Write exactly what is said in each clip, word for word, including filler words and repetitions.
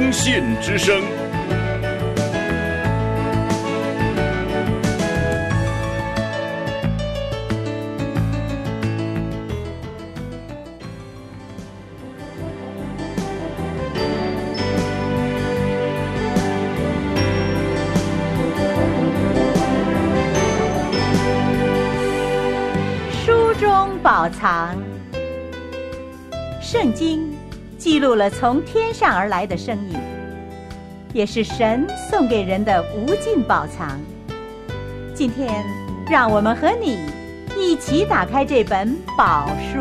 听信之声。 书中宝藏，圣经记录了从天上而来的声音，也是神送给人的无尽宝藏。今天，让我们和你一起打开这本宝书。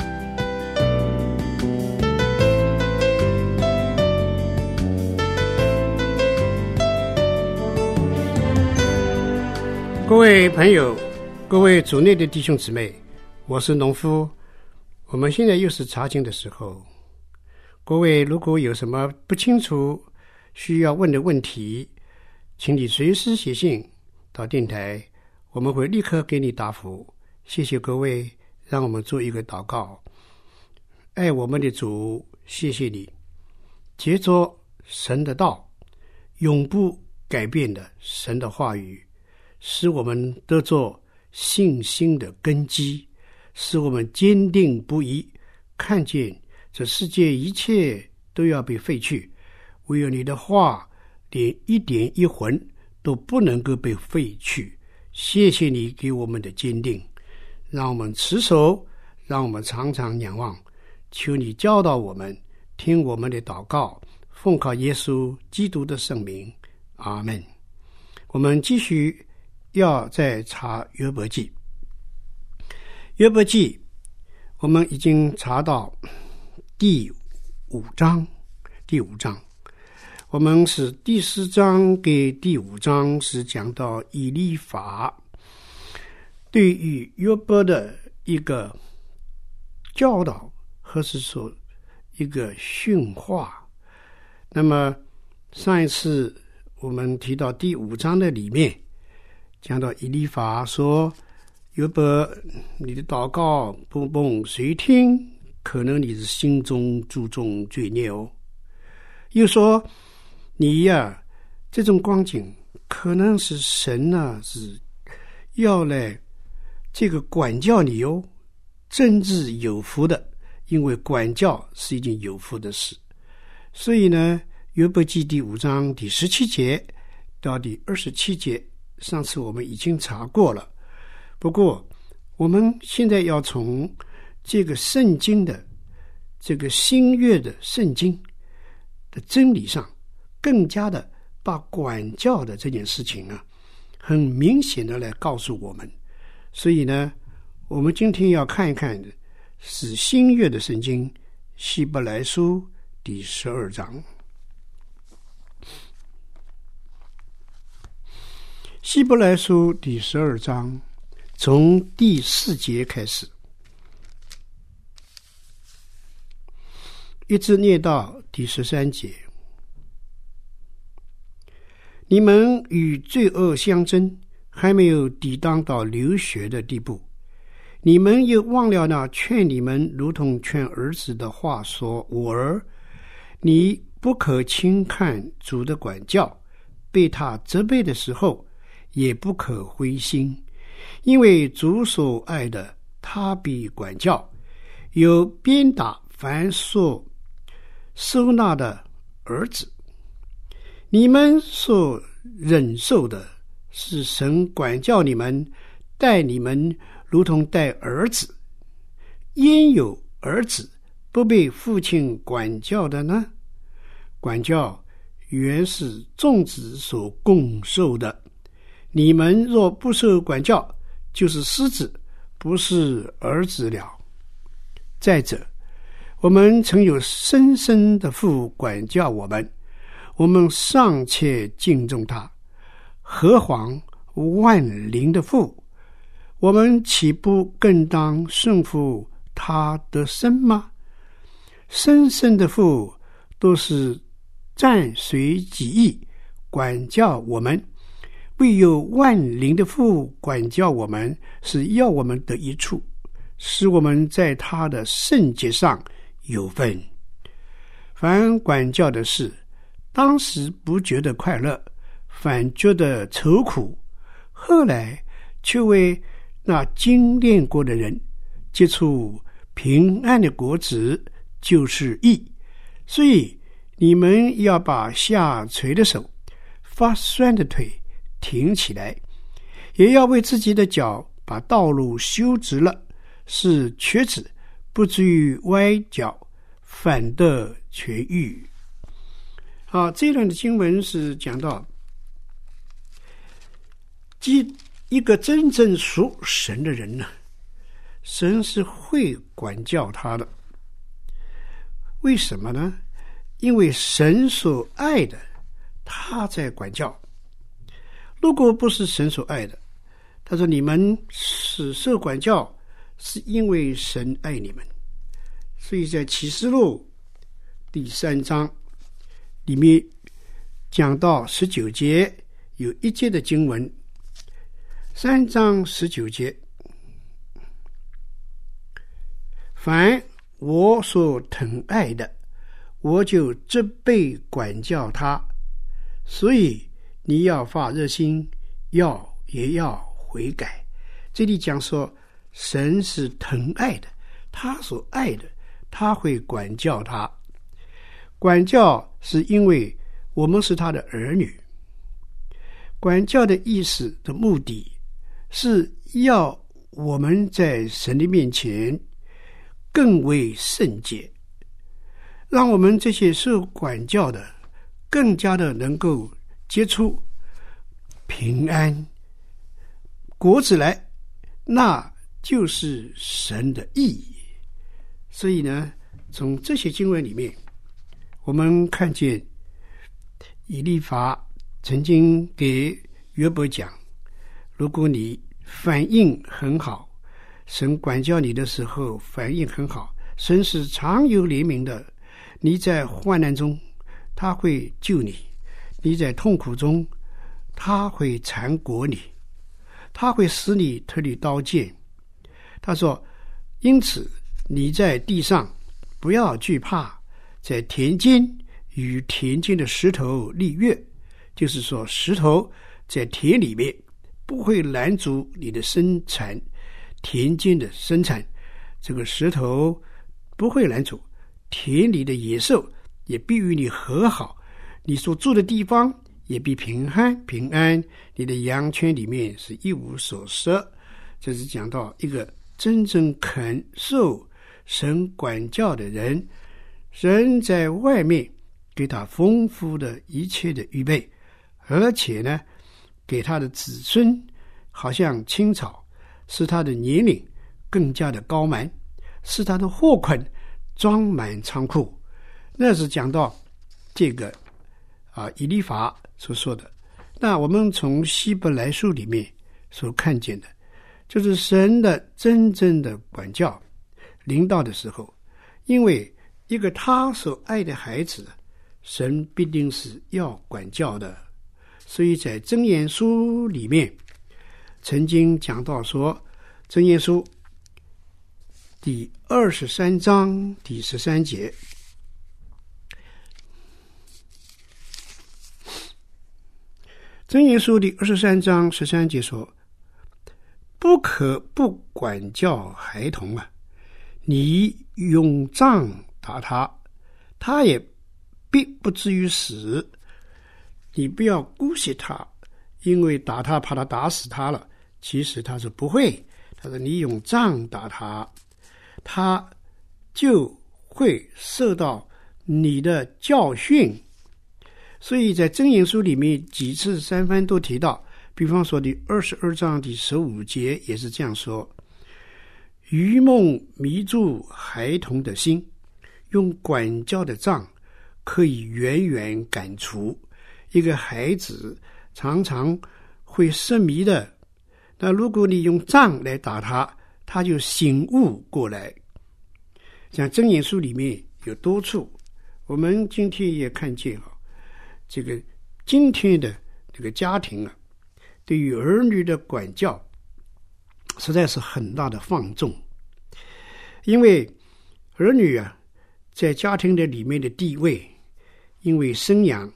各位朋友，各位主内的弟兄姊妹，我是农夫。我们现在又是查经的时候，各位如果有什么不清楚需要问的问题，请你随时写信到电台，我们会立刻给你答复。谢谢各位，让我们做一个祷告。爱我们的主，谢谢你接着神的道，永不改变的神的话语，使我们得做信心的根基，使我们坚定不移，看见这世界一切都要被废去，唯有你的话连一点一魂都不能够被废去。谢谢你给我们的坚定，让我们持守，让我们常常仰望。求你教导我们，听我们的祷告，奉靠耶稣基督的圣名，阿们。我们继续要再查约伯记。约伯记我们已经查到第五章，第五章我们是第四章给第五章是讲到以利法对于约伯的一个教导，或是说一个训话。那么上一次我们提到第五章的里面讲到以利法说，约伯，你的祷告不蒙谁听？可能你是心中注重罪孽哦。又说你呀、啊，这种光景可能是神啊，是要来这个管教你哦，真是有福的，因为管教是一件有福的事。所以呢，约伯记第五章第十七节到第二十七节，上次我们已经查过了。不过我们现在要从这个圣经的这个新约的圣经的真理上，更加的把管教的这件事情啊，很明显的来告诉我们。所以呢，我们今天要看一看的是新约的圣经希伯来书第十二章。希伯来书第十二章从第四节开始，一直念到第十三节。你们与罪恶相争，还没有抵挡到流血的地步，你们又忘了那劝你们如同劝儿子的话说，我儿，你不可轻看主的管教，被他责备的时候也不可灰心，因为主所爱的他必管教，有鞭打凡所收纳的儿子。你们所忍受的是神管教你们，待你们如同待儿子。焉有儿子不被父亲管教的呢？管教原是众子所共受的。你们若不受管教，就是失子，不是儿子了。再者，我们曾有深深的父管教我们，我们尚且敬重他，何况万灵的父？我们岂不更当顺服他的生吗？深深的父都是暂随己意管教我们，唯有万灵的父管教我们，是要我们得益处，使我们在他的圣洁上有份。凡管教的事， 当时不觉得快乐，反觉得愁苦，后来却为那精炼过的人结出平安的果子，就是义。所以你们要把下垂的手、发酸的腿挺起来，也要为自己的脚把道路修直了，使瘸子不至于歪脚，反得痊愈。好，这一段的经文是讲到即一个真正属神的人呢，神是会管教他的。为什么呢？因为神所爱的他在管教。如果不是神所爱的，他说你们是受管教是因为神爱你们。所以在启示录第三章里面讲到十九节，有一节的经文，三章十九节，凡我所疼爱的，我就责备管教他，所以你要发热心，要也要悔改。这里讲说神是疼爱的，他所爱的他会管教他。管教是因为我们是他的儿女，管教的意思的目的是要我们在神的面前更为圣洁，让我们这些受管教的更加的能够结出平安果子来，那就是神的义。所以呢，从这些经文里面我们看见以利法曾经给约伯讲，如果你反应很好，神管教你的时候反应很好，神是常有怜悯的，你在患难中他会救你，你在痛苦中他会缠裹你，他会使你脱离刀剑。他说，因此你在地上不要惧怕，在田间与田间的石头立约，就是说石头在田里面不会拦阻你的生产，田间的生产，这个石头不会拦阻，田里的野兽也必与你和好，你所住的地方也必平安平安，你的羊圈里面是一无所失。这是讲到一个真正肯受神管教的人，神在外面给他丰富的一切的预备，而且呢，给他的子孙好像青草，使他的年龄更加的高满，使他的货款装满仓库。那是讲到这个啊以利法所说的。那我们从希伯来书里面所看见的，就是神的真正的管教临到的时候，因为一个他所爱的孩子，神必定是要管教的。所以在箴言书里面曾经讲到说，箴言书第二十三章第十三节，箴言书第二十三章十三节说，不可不管教孩童啊，你用杖打他，他也必不至于死。你不要姑息他，因为打他怕他打死他了，其实他说不会，他说你用杖打他，他就会受到你的教训。所以在箴言书里面几次三番都提到，比方说第二十二章第十五节也是这样说，愚梦迷住孩童的心，用管教的杖可以远远赶除。一个孩子常常会失迷的，那如果你用杖来打他，他就醒悟过来。像箴言书里面有多处，我们今天也看见啊，这个今天的这个家庭啊，对于儿女的管教实在是很大的放纵。因为儿女啊，在家庭的里面的地位，因为生养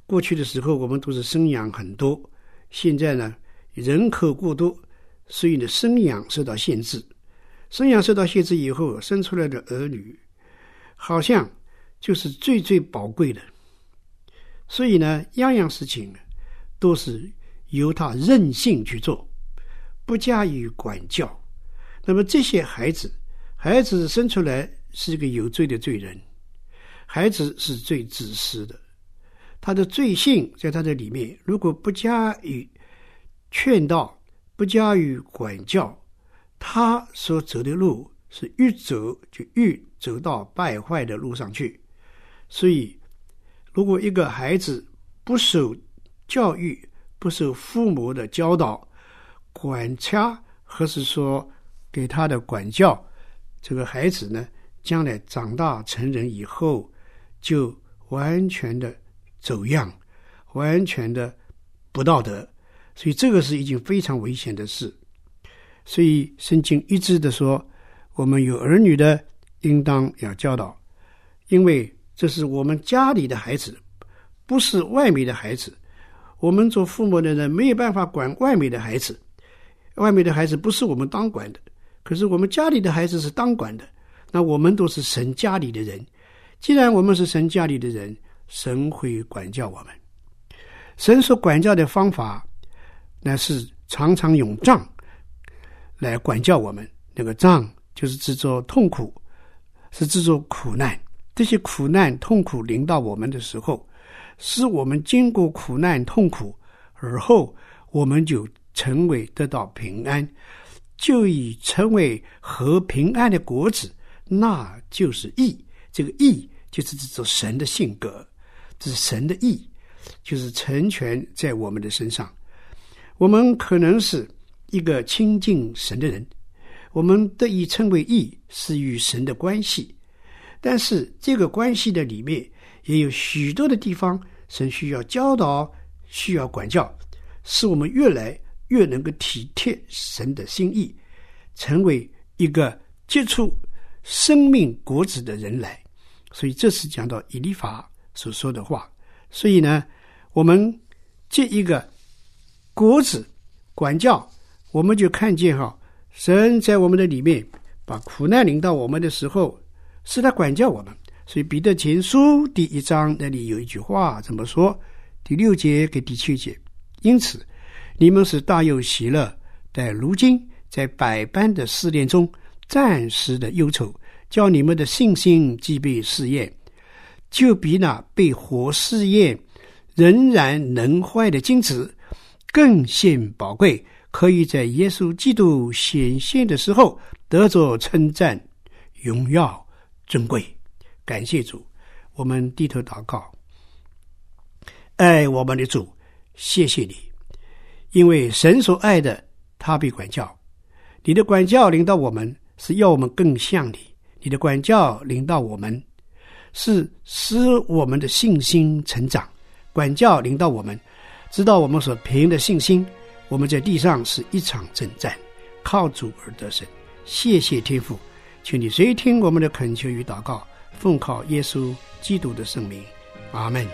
过去的时候我们都是生养很多，现在呢人口过多，所以呢生养受到限制。生养受到限制以后，生出来的儿女好像就是最最宝贵的，所以呢样样事情都是由他任性去做，不加以管教。那么这些孩子孩子生出来是一个有罪的罪人，孩子是最自私的，他的罪性在他的里面，如果不加以劝导，不加以管教，他所走的路是越走就越走到败坏的路上去。所以如果一个孩子不受教育，不受父母的教导管掐，或是说给他的管教，这个孩子呢将来长大成人以后就完全的走样，完全的不道德，所以这个是一件非常危险的事。所以圣经一直的说，我们有儿女的应当要教导，因为这是我们家里的孩子，不是外面的孩子。我们做父母的人没有办法管外面的孩子，外面的孩子不是我们当管的，可是我们家里的孩子是当管的。那我们都是神家里的人，既然我们是神家里的人，神会管教我们。神所管教的方法那是常常用杖来管教我们，那个杖就是制作痛苦，是制作苦难。这些苦难痛苦临到我们的时候，使我们经过苦难痛苦而后我们就成为得到平安，就已成为和平安的果子，那就是义。这个义就是指着神的性格，这是神的义，就是成全在我们的身上。我们可能是一个亲近神的人，我们得以称为义，是与神的关系，但是这个关系的里面也有许多的地方神需要教导，需要管教，使我们越来越能够体贴神的心意，成为一个结出生命果子的人来。所以这是讲到以利法所说的话。所以呢，我们这一个果子管教，我们就看见哈，神在我们的里面把苦难临到我们的时候，是他管教我们。所以彼得前书第一章那里有一句话这么说，第六节跟第七节，因此你们是大有喜乐，但如今在百般的试炼中暂时的忧愁，叫你们的信心既被试验，就比那被火试验仍然能坏的金子更显宝贵，可以在耶稣基督显现的时候得着称赞、荣耀、尊贵。感谢主，我们低头祷告。爱我们的主，谢谢你，因为神所爱的他必管教，你的管教领导我们是要我们更像你，你的管教领导我们是使我们的信心成长，管教领导我们知道我们所凭的信心，我们在地上是一场征战，靠主而得胜。谢谢天父，请你垂听我们的恳求与祷告，奉靠耶稣基督的圣名，阿们。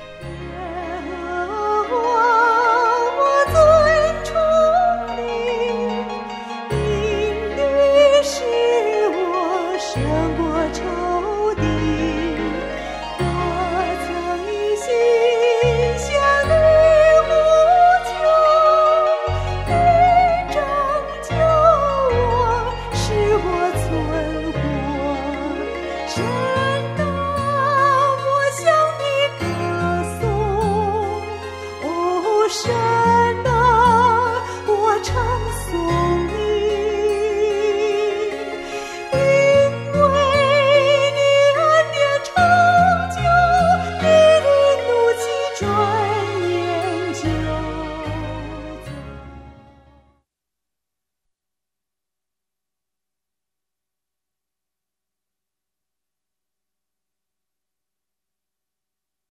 神啊，我唱颂。